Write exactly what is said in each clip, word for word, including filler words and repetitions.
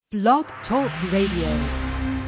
Blog Talk Radio.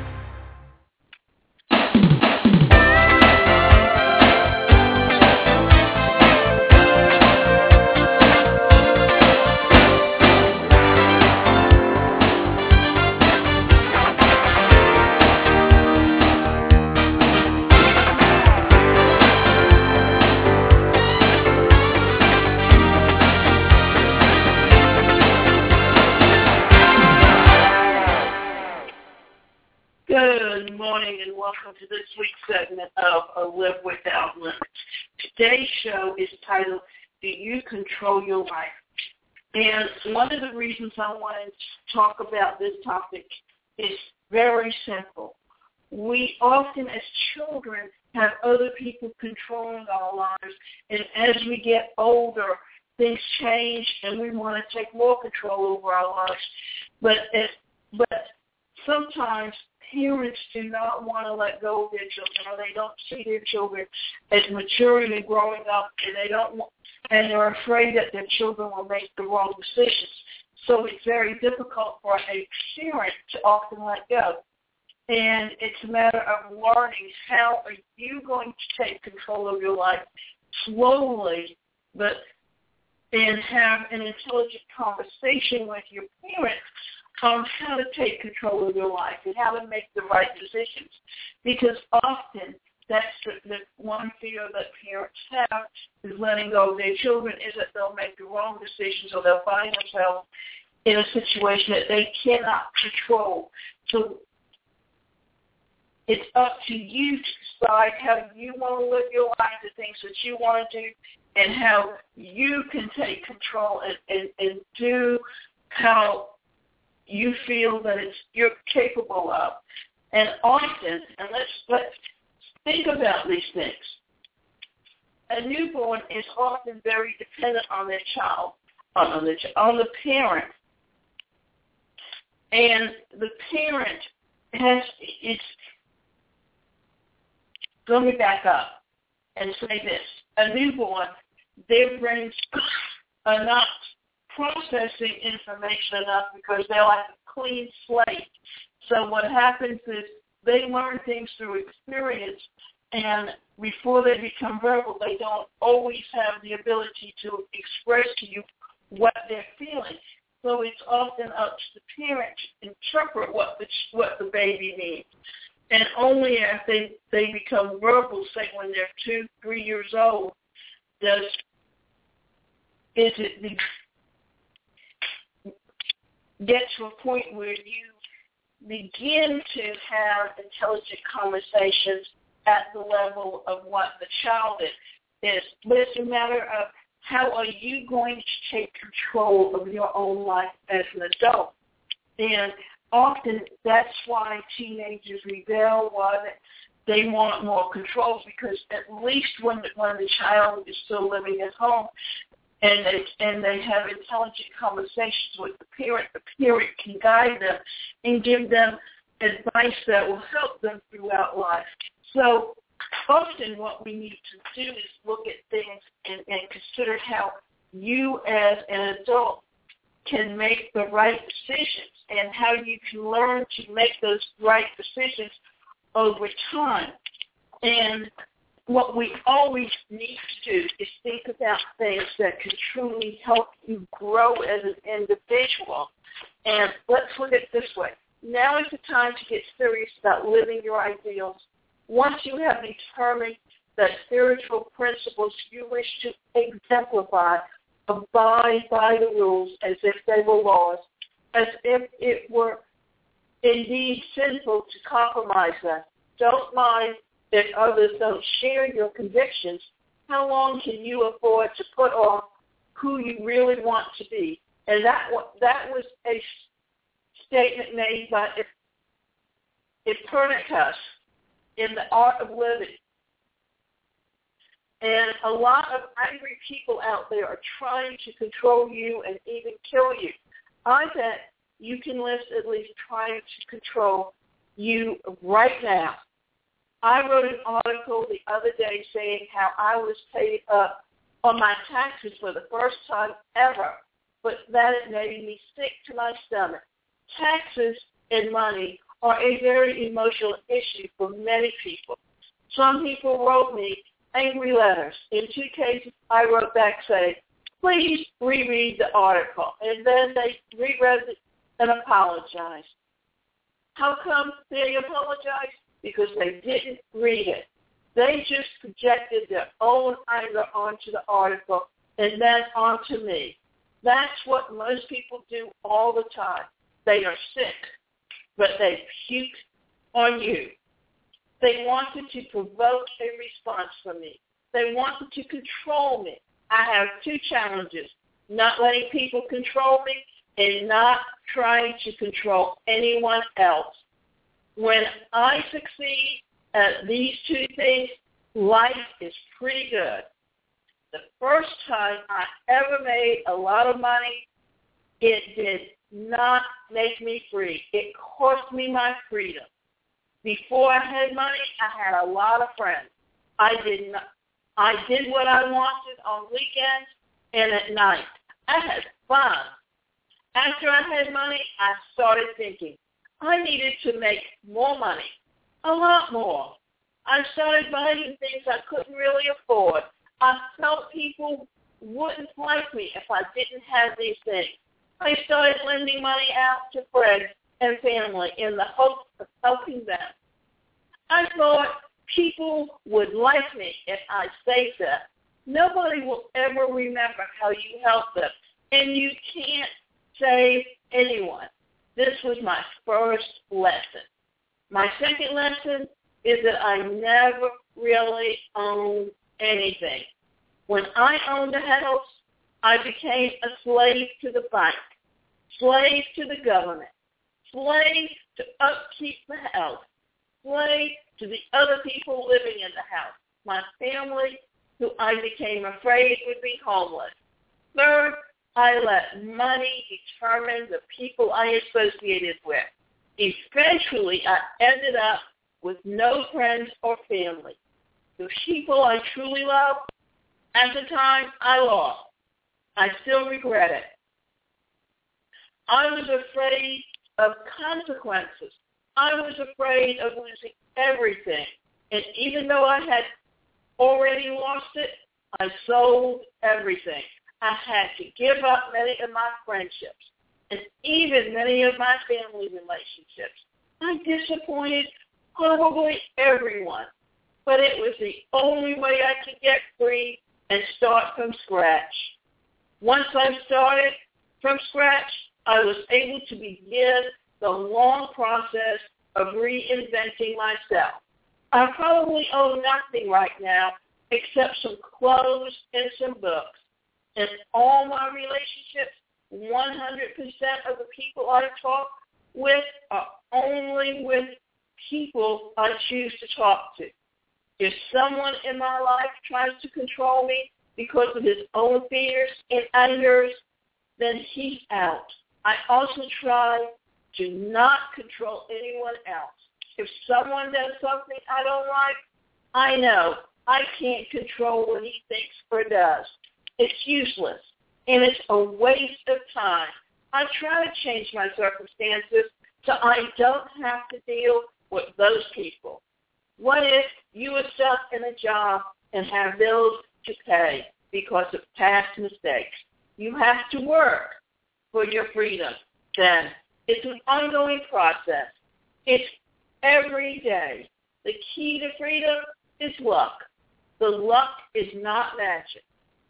Good morning and welcome to this week's segment of A Live Without Limits. Today's show is titled, Do You Control Your Life? And one of the reasons I wanted to talk about this topic is very simple. We often as children have other people controlling our lives, and as we get older, things change and we want to take more control over our lives. But, it, but sometimes parents do not want to let go of their children, or they don't see their children as maturing and growing up, and they don't, want, and they're afraid that their children will make the wrong decisions. So it's very difficult for a parent to often let go. And it's a matter of learning how are you going to take control of your life slowly, but and have an intelligent conversation with your parents on how to take control of your life and how to make the right decisions. Because often that's the, the one fear that parents have is letting go of their children, is that they'll make the wrong decisions or they'll find themselves in a situation that they cannot control. So it's up to you to decide how you want to live your life, the things that you want to do, and how you can take control and, and, and do how you feel that it's you're capable of. And often, and let's let's think about these things. A newborn is often very dependent on their child, on the on the parent, and the parent has it's. Let me back up and say this: a newborn, their brains are not processing information enough because they're like a clean slate. So what happens is they learn things through experience, and before they become verbal, they don't always have the ability to express to you what they're feeling. So it's often up to the parent to interpret what the, what the baby needs. And only after they, they become verbal, say when they're two, three years old, does is it the get to a point where you begin to have intelligent conversations at the level of what the child is. But it's a matter of how are you going to take control of your own life as an adult. And often that's why teenagers rebel, why they want more control, because at least when the, when the child is still living at home, and they, and they have intelligent conversations with the parent, the parent can guide them and give them advice that will help them throughout life. So often what we need to do is look at things and, and consider how you as an adult can make the right decisions and how you can learn to make those right decisions over time. And what we always need to do is think about things that can truly help you grow as an individual. And let's look at it this way. Now is the time to get serious about living your ideals. Once you have determined the spiritual principles you wish to exemplify, abide by the rules as if they were laws, as if it were indeed sinful to compromise them. Don't mind if others don't share your convictions. How long can you afford to put off who you really want to be? And that that was a statement made by Epictetus in The Art of Living. And a lot of angry people out there are trying to control you and even kill you. I bet you can list at least trying to control you right now. I wrote an article the other day saying how I was paid up on my taxes for the first time ever, but that it made me sick to my stomach. taxes and money are a very emotional issue for many people. Some people wrote me angry letters. In two cases, I wrote back saying, please reread the article. And then they reread it and apologized. How come they apologized? Because they didn't read it. They just projected their own anger onto the article and then onto me. That's what most people do all the time. They are sick, but they puke on you. They wanted to provoke a response from me. They wanted to control me. I have two challenges, not letting people control me and not trying to control anyone else. When I succeed at these two things, life is pretty good. The first time I ever made a lot of money, it did not make me free. It cost me my freedom. Before I had money, I had a lot of friends. I did not. I did what I wanted on weekends and at night. I had fun. After I had money, I started thinking, I needed to make more money, a lot more. I started buying things I couldn't really afford. I felt people wouldn't like me if I didn't have these things. I started lending money out to friends and family in the hope of helping them. I thought people would like me if I saved them. Nobody will ever remember how you helped them, and you can't save anyone. This was my first lesson. My second lesson is that I never really owned anything. When I owned a house, I became a slave to the bank, slave to the government, slave to upkeep the house, slave to the other people living in the house, my family, who I became afraid would be homeless. Third, I let money determine the people I associated with. Eventually, I ended up with no friends or family. The people I truly loved, at the time, I lost. I still regret it. I was afraid of consequences. I was afraid of losing everything. And even though I had already lost it, I sold everything. I had to give up many of my friendships and even many of my family relationships. I disappointed probably everyone, but it was the only way I could get free and start from scratch. Once I started from scratch, I was able to begin the long process of reinventing myself. I probably own nothing right now except some clothes and some books. In all my relationships, one hundred percent of the people I talk with are only with people I choose to talk to. If someone in my life tries to control me because of his own fears and angers, then he's out. I also try to not control anyone else. If someone does something I don't like, I know I can't control what he thinks or does. It's useless, and it's a waste of time. I try to change my circumstances so I don't have to deal with those people. What if you are stuck in a job and have bills to pay because of past mistakes? You have to work for your freedom. Then it's an ongoing process. It's every day. The key to freedom is luck. The luck is not magic.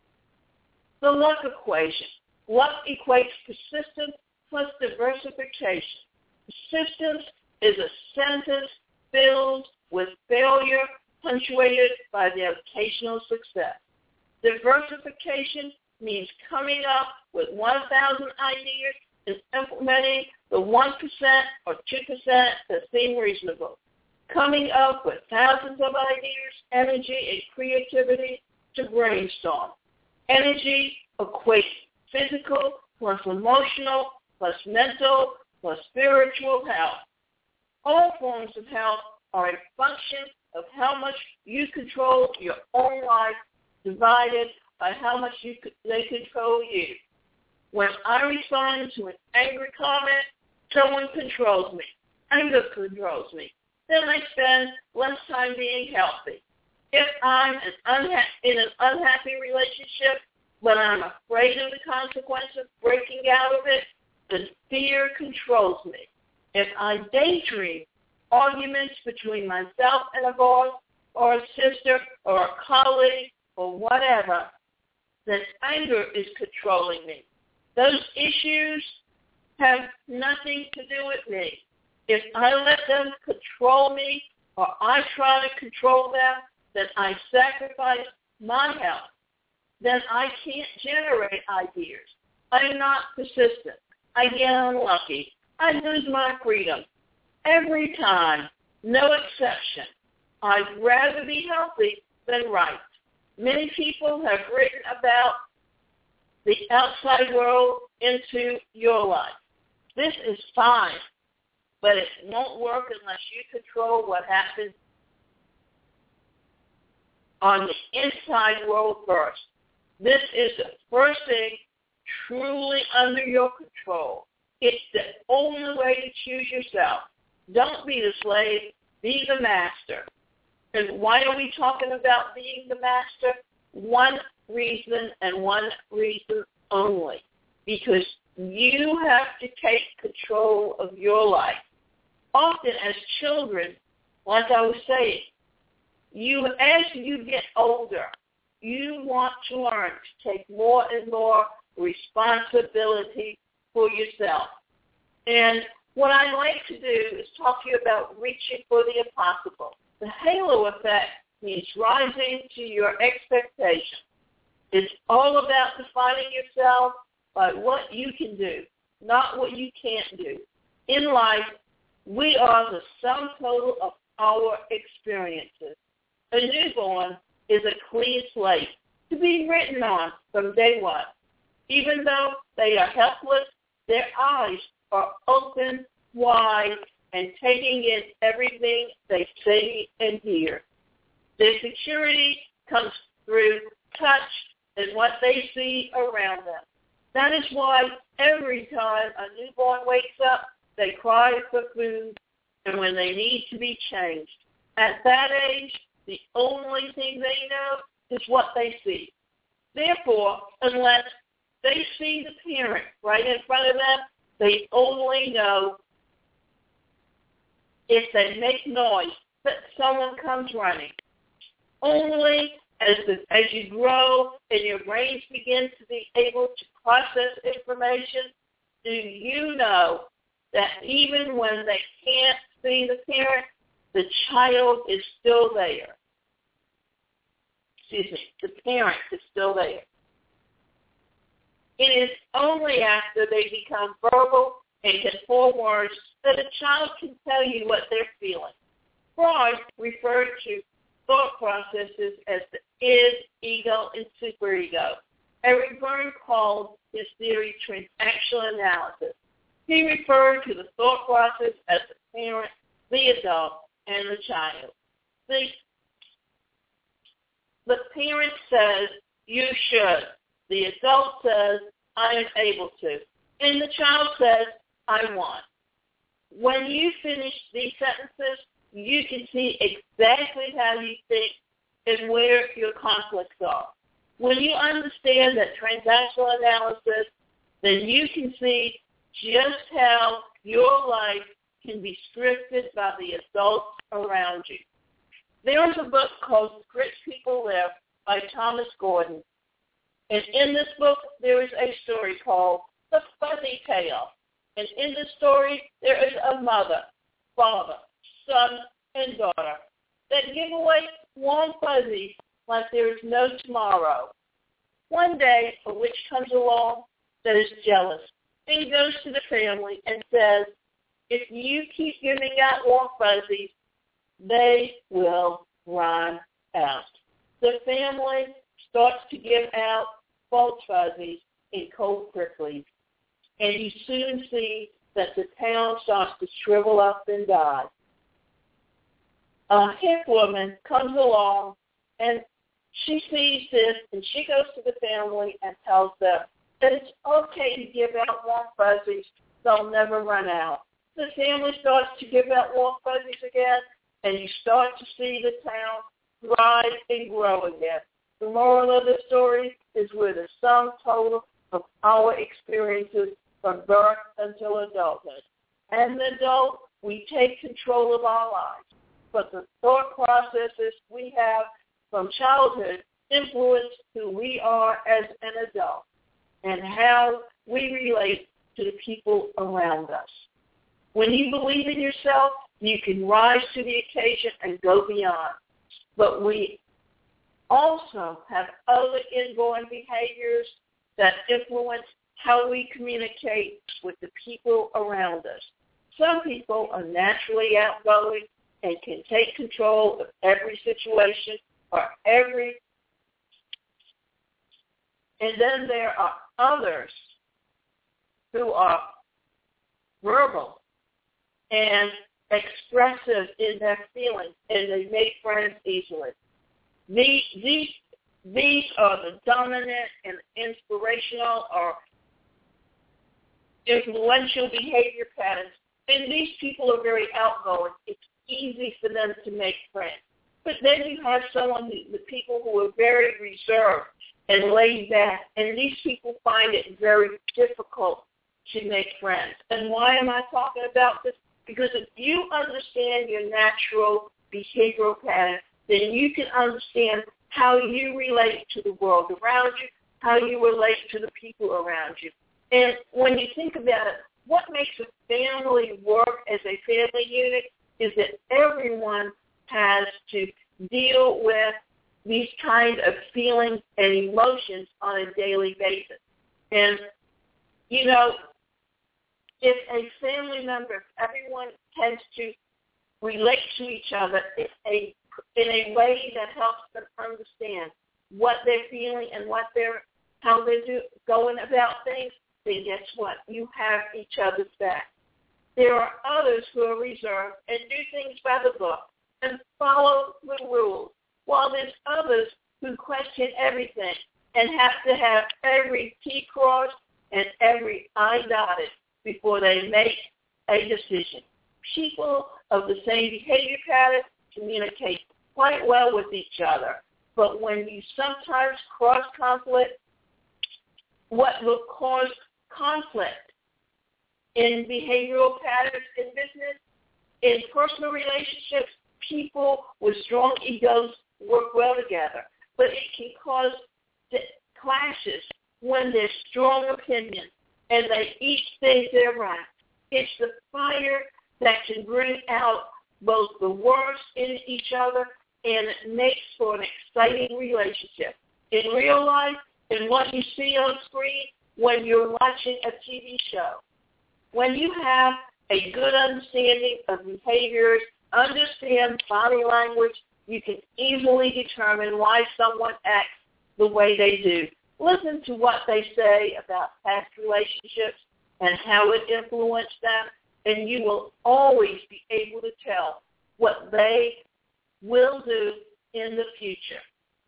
The luck equation. Luck equates persistence plus diversification. Persistence is a sentence filled with failure punctuated by the occasional success. Diversification means coming up with one thousand ideas and implementing the one percent or two percent that seem reasonable. Coming up with thousands of ideas, energy, and creativity to brainstorm. Energy equates physical plus emotional plus mental plus spiritual health. All forms of health are a function of how much you control your own life divided by how much you they control you. When I respond to an angry comment, someone controls me. Anger controls me. Then I spend less time being healthy. If I'm an unha- in an unhappy relationship, but I'm afraid of the consequence of breaking out of it, then fear controls me. If I daydream arguments between myself and a boss or a sister or a colleague or whatever, then anger is controlling me. Those issues have nothing to do with me. If I let them control me or I try to control them, then I sacrifice my health. Then I can't generate ideas. I'm not persistent. I get unlucky. I lose my freedom. Every time, no exception. I'd rather be healthy than right. Many people have written about the outside world into your life. This is fine, but it won't work unless you control what happens on the inside world first. This is the first thing truly under your control. It's the only way to choose yourself. Don't be the slave, be the master. And why are we talking about being the master? One reason and one reason only. Because you have to take control of your life. Often as children, like I was saying, you, as you get older, you want to learn to take more and more responsibility for yourself. And what I like to do is talk to you about reaching for the impossible. The halo effect means rising to your expectation. It's all about defining yourself by what you can do, not what you can't do. In life, we are the sum total of our experiences. A newborn is a clean slate to be written on from day one. Even though they are helpless, their eyes are open wide and taking in everything they see and hear. Their security comes through touch and what they see around them. That is why every time a newborn wakes up, they cry for food and when they need to be changed. At that age, the only thing they know is what they see. Therefore, unless they see the parent right in front of them, they only know if they make noise that someone comes running. Only as the, as you grow and your brains begin to be able to process information, do you know that even when they can't see the parent, the child is still there. Excuse me, the parent is still there. It is only after they become verbal and can form words that a child can tell you what they're feeling. Freud referred to thought processes as the id, ego, and superego. Eric Berne called his theory transactional analysis. He referred to the thought process as the parent, the adult, and the child. The, the parent says, you should. The adult says, I am able to. And the child says, I want. When you finish these sentences, you can see exactly how you think and where your conflicts are. When you understand that transactional analysis, then you can see just how your life can be scripted by the adults around you. There is a book called Rich People Live by Thomas Gordon. And in this book, there is a story called The Fuzzy Tale. And in the story, there is a mother, father, son, and daughter that give away warm fuzzies like there is no tomorrow. One day, a witch comes along that is jealous and goes to the family and says, if you keep giving out warm fuzzies, they will run out. The family starts to give out false fuzzies and cold pricklies, and you soon see that the town starts to shrivel up and die. A hip woman comes along, and she sees this, and she goes to the family and tells them that it's okay to give out warm fuzzies they'll never run out. The family starts to give out warm fuzzies again, and you start to see the town thrive and grow again. The moral of the story is we're the sum total of our experiences from birth until adulthood. As an adult, we take control of our lives, but the thought processes we have from childhood influence who we are as an adult and how we relate to the people around us. When you believe in yourself, you can rise to the occasion and go beyond. But we also have other inborn behaviors that influence how we communicate with the people around us. Some people are naturally outgoing and can take control of every situation or every, and then there are others who are verbal and expressive in their feelings, and they make friends easily. These, these, these are the dominant and inspirational or influential behavior patterns, and these people are very outgoing. It's easy for them to make friends. But then you have someone, who, the people who are very reserved and laid back, and these people find it very difficult to make friends. And why am I talking about this? Because if you understand your natural behavioral pattern, then you can understand how you relate to the world around you, how you relate to the people around you. And when you think about it, what makes a family work as a family unit is that everyone has to deal with these kind of feelings and emotions on a daily basis. And, you know, if a family member, everyone tends to relate to each other in a, in a way that helps them understand what they're feeling and what they're, how they're do, going about things, then guess what? You have each other's back. There are others who are reserved and do things by the book and follow the rules, while there's others who question everything and have to have every T crossed and every I dotted before they make a decision. People of the same behavior pattern communicate quite well with each other, but when you sometimes cross conflict, what will cause conflict in behavioral patterns in business, in personal relationships, people with strong egos work well together, but it can cause clashes when there's strong opinions and they each think they're right. It's the fire that can bring out both the worst in each other, and it makes for an exciting relationship. In real life, and what you see on screen when you're watching a T V show. When you have a good understanding of behaviors, understand body language, you can easily determine why someone acts the way they do. Listen to what they say about past relationships and how it influenced them, and you will always be able to tell what they will do in the future.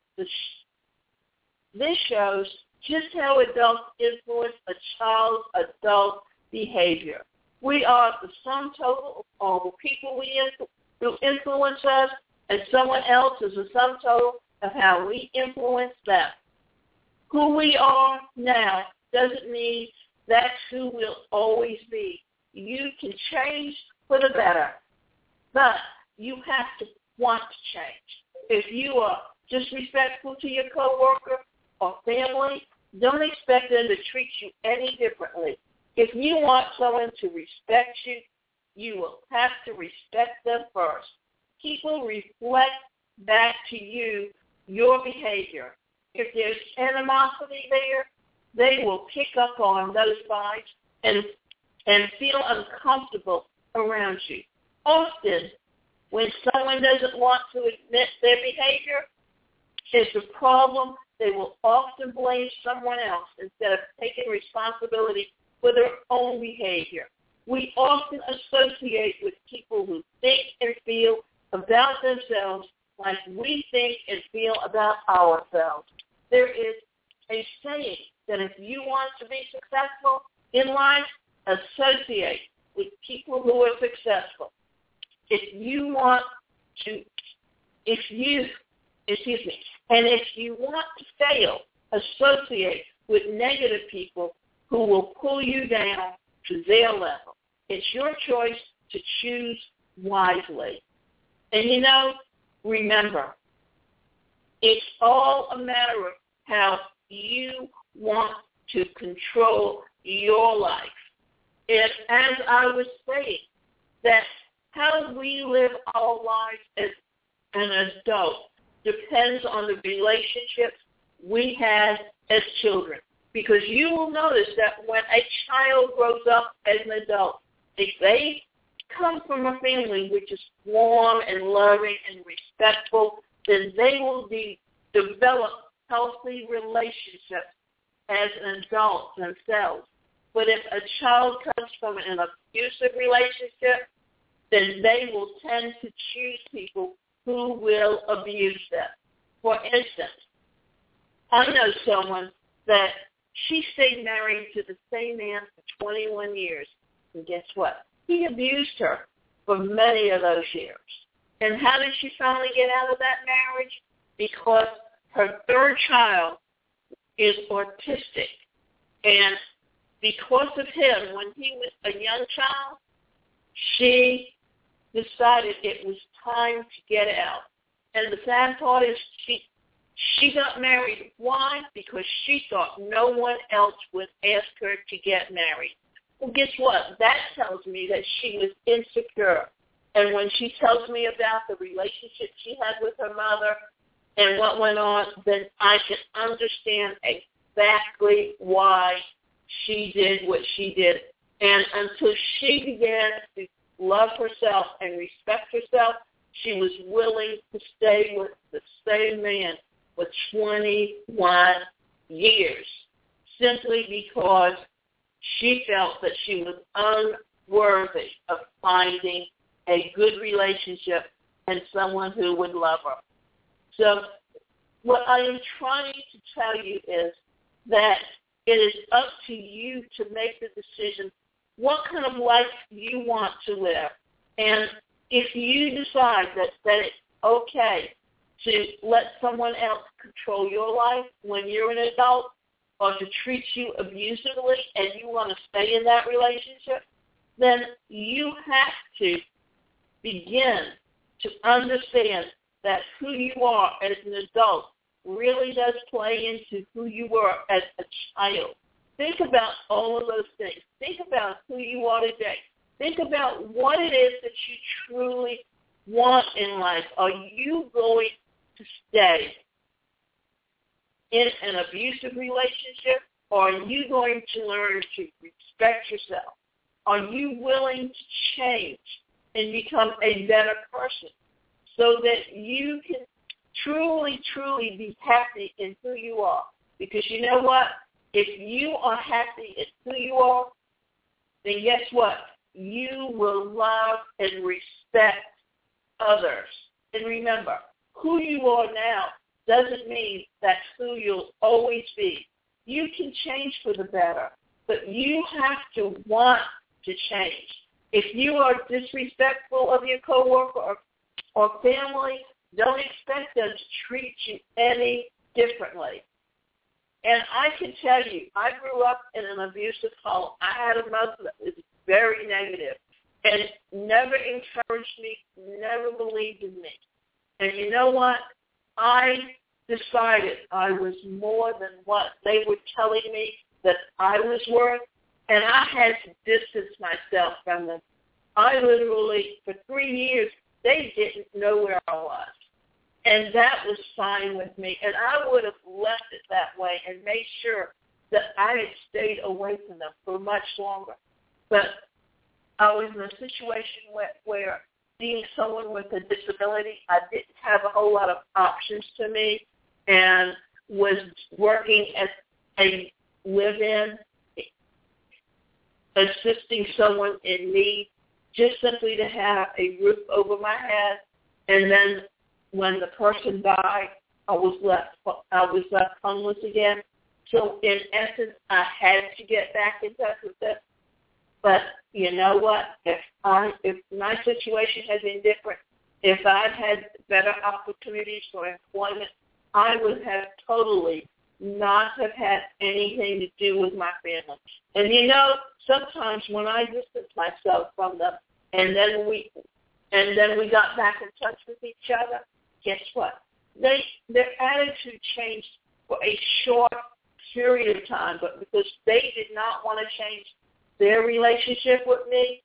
This shows just how adults influence a child's adult behavior. We are the sum total of all the people we influ- who influence us, and someone else is the sum total of how we influence them. Who we are now doesn't mean that's who we'll always be. You can change for the better, but you have to want to change. If you are disrespectful to your coworker or family, don't expect them to treat you any differently. If you want someone to respect you, you will have to respect them first. People reflect back to you your behavior. If there's animosity there, they will pick up on those vibes and and feel uncomfortable around you. Often, when someone doesn't want to admit their behavior is a problem, they will often blame someone else instead of taking responsibility for their own behavior. We often associate with people who think and feel about themselves like we think and feel about ourselves. There is a saying that if you want to be successful in life, associate with people who are successful. If you want to, if you, excuse me, and if you want to fail, associate with negative people who will pull you down to their level. It's your choice to choose wisely. And you know, remember, it's all a matter of how you want to control your life. And as I was saying, that how we live our lives as an adult depends on the relationships we had as children. Because you will notice that when a child grows up as an adult, if they come from a family which is warm and loving and respectful, then they will be, develop healthy relationships as an adult themselves. But if a child comes from an abusive relationship, then they will tend to choose people who will abuse them. For instance, I know someone that she stayed married to the same man for twenty-one years. And guess what? He abused her for many of those years. And how did she finally get out of that marriage? Because her third child is autistic. And because of him, when he was a young child, she decided it was time to get out. And the sad part is she she got married. Why? Because she thought no one else would ask her to get married. Well, guess what? That tells me that she was insecure. And when she tells me about the relationship she had with her mother and what went on, then I can understand exactly why she did what she did. And until she began to love herself and respect herself, she was willing to stay with the same man for twenty-one years, simply because she felt that she was unworthy of finding a good relationship and someone who would love her. So what I am trying to tell you is that it is up to you to make the decision what kind of life you want to live. And if you decide that, that it's okay to let someone else control your life when you're an adult or to treat you abusively and you want to stay in that relationship, then you have to begin to understand that who you are as an adult really does play into who you were as a child. Think about all of those things. Think about who you are today. Think about what it is that you truly want in life. Are you going to stay in an abusive relationship, or are you going to learn to respect yourself? Are you willing to change and become a better person so that you can truly, truly be happy in who you are? Because you know what? If you are happy in who you are, then guess what? You will love and respect others. And remember, who you are now doesn't mean that's who you'll always be. You can change for the better, but you have to want to change. If you are disrespectful of your coworker or, or family, don't expect them to treat you any differently. And I can tell you, I grew up in an abusive home. I had a mother that was very negative and never encouraged me, never believed in me. And you know what? I decided I was more than what they were telling me that I was worth, and I had to distance myself from them. I literally, for three years, they didn't know where I was. And that was fine with me. And I would have left it that way and made sure that I had stayed away from them for much longer. But I was in a situation where, where being someone with a disability, I didn't have a whole lot of options to me, and was working as a live-in, assisting someone in need, just simply to have a roof over my head. And then when the person died, I was left I was left homeless again. So in essence, I had to get back in touch with them. But you know what? If I, if my situation had been different, if I'd had better opportunities for employment, I would have totally not have had anything to do with my family. And you know, sometimes when I distance myself from them, and then we, and then we got back in touch with each other, guess what? They their attitude changed for a short period of time, but because they did not want to change their relationship with me,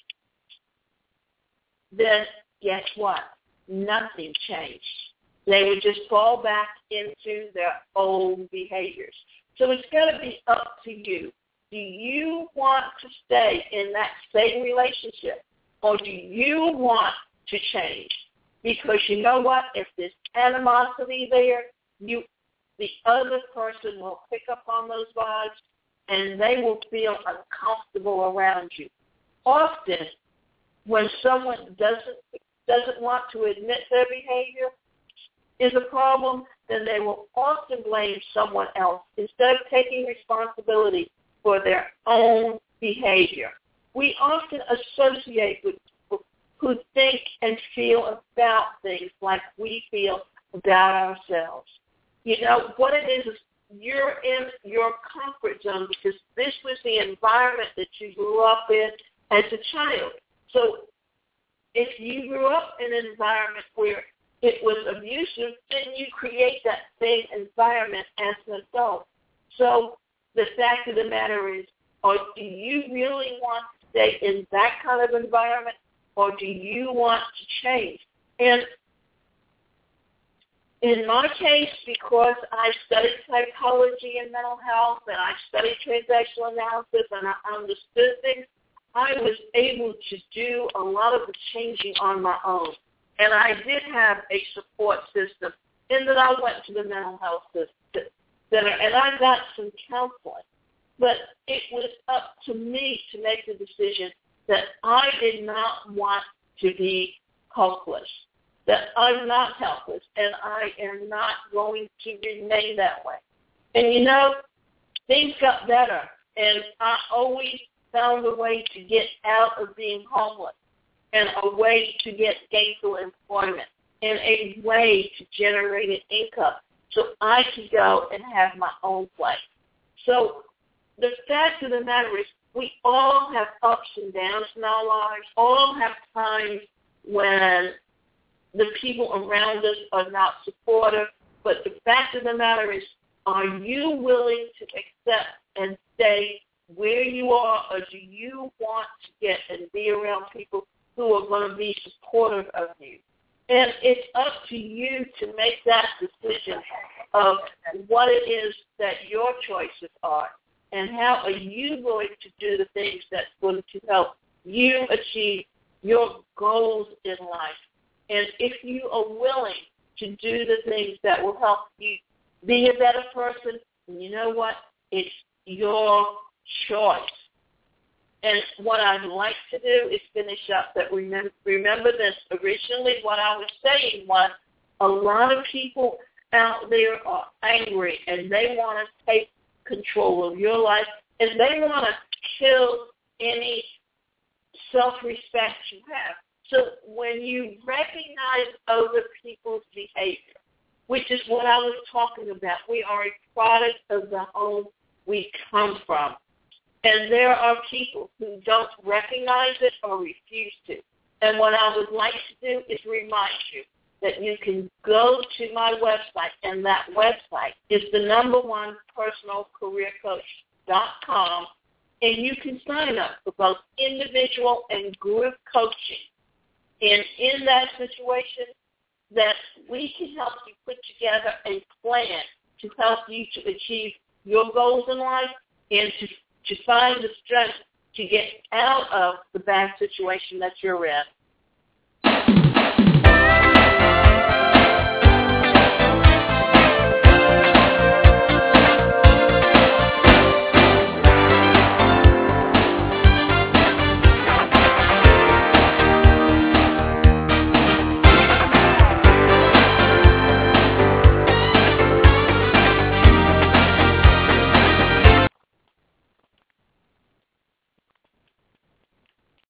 then guess what? Nothing changed. They would just fall back into their old behaviors. So it's got to be up to you. Do you want to stay in that same relationship, or do you want to change? Because you know what? If there's animosity there, you, the other person will pick up on those vibes, and they will feel uncomfortable around you. Often, when someone doesn't doesn't want to admit their behavior is a problem, then they will often blame someone else instead of taking responsibility for their own behavior. We often associate with people who think and feel about things like we feel about ourselves. You know, what it is is you're in your comfort zone because this was the environment that you grew up in as a child. So if you grew up in an environment where it was abusive, then you create that same environment as an adult. So the fact of the matter is, or do you really want to stay in that kind of environment, or do you want to change? And in my case, because I studied psychology and mental health, and I studied transactional analysis, and I understood things, I was able to do a lot of the changing on my own. And I did have a support system in that I went to the mental health center, and I got some counseling. But it was up to me to make the decision that I did not want to be hopeless, that I'm not helpless, and I am not going to remain that way. And, you know, things got better, and I always found a way to get out of being homeless, and a way to get gainful employment, and a way to generate an income so I could go and have my own place. So the fact of the matter is we all have ups and downs in our lives, all have times when the people around us are not supportive, but the fact of the matter is, are you willing to accept and stay where you are, or do you want to get and be around people who are going to be supportive of you? And it's up to you to make that decision of what it is that your choices are, and how are you going to do the things that's going to help you achieve your goals in life. And if you are willing to do the things that will help you be a better person, you know what? It's your choice. And what I'd like to do is finish up that remember, remember this. Originally what I was saying was a lot of people out there are angry and they want to take control of your life, and they want to kill any self-respect you have. So when you recognize other people's behavior, which is what I was talking about, we are a product of the home we come from. And there are people who don't recognize it or refuse to. And what I would like to do is remind you that you can go to my website, and that website is the number one personal career coach dot com, and you can sign up for both individual and group coaching. And in that situation, that we can help you put together a plan to help you to achieve your goals in life and to, to find the strength to get out of the bad situation that you're in.